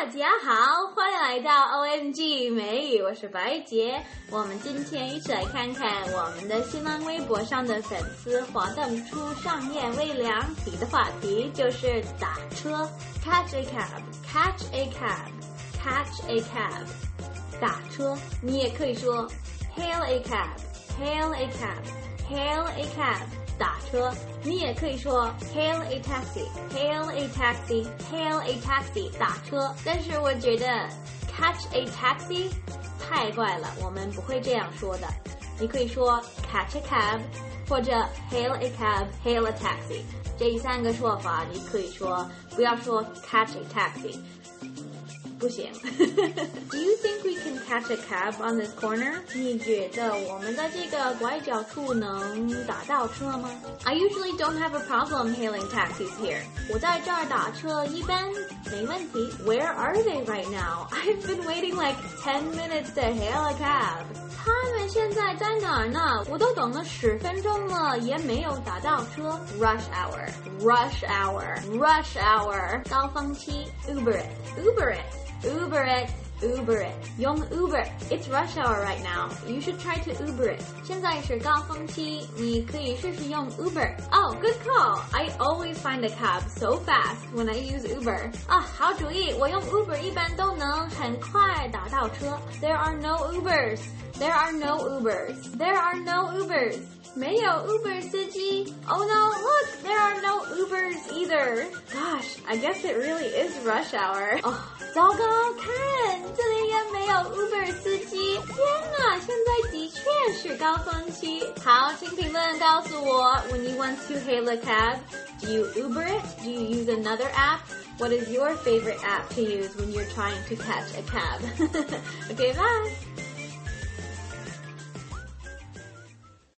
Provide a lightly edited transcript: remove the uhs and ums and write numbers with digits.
家好，欢迎来到 OMG 美语，我是白洁。我们今天一起来看看我们的新浪微博上的粉丝活动出上演为2题的话题，就是打车 catch a cab catch a cab catch a cab 打车，你也可以说 hail a cab hail a cab hail a cab 打车，你也可以说 hail a taxi hail a taxi hail a taxi 打车，但是我觉得 catch a taxi 太怪了，我们不会这样说的。你可以说 catch a cab 或者 hail a cab hail a taxi， 这3个说法你可以说，不要说 catch a taxi， 不行。Do you think we can catch a cab on this corner? 你觉得我们在这个拐角处能打到车吗？ I usually don't have a problem hailing taxis here. 我在这儿打车一般没问题。Where are they right now? I've been waiting like 10 minutes to hail a cab. 他们现在在哪儿呢？我都等了10分钟了，也没有打到车。Rush hour, rush hour, rush hour. 高峰期 Uber it, Uber it, Uber it, Uber it. 用 Uber. It's rush hour right now. You should try to Uber it. 现在是高峰期，你可以试试用 Uber. Oh, good call. I always find a cab so fast when I use Uber. 好主意，我用 Uber 一般都能很快打到车。There are no Ubers. There are no Ubers. There are no Ubers. 没有 Uber 司机。Oh no, look, there are no Ubers either. Gosh, I guess it really is rush hour. 糟糕，看，这里也没有 Uber 司机。天哪，现在的确是高峰期。好，请评论告訴我 when you want to hail a cab, do you Uber it? Do you use another app? What is your favorite app to use when you're trying to catch a cab? Okay, bye!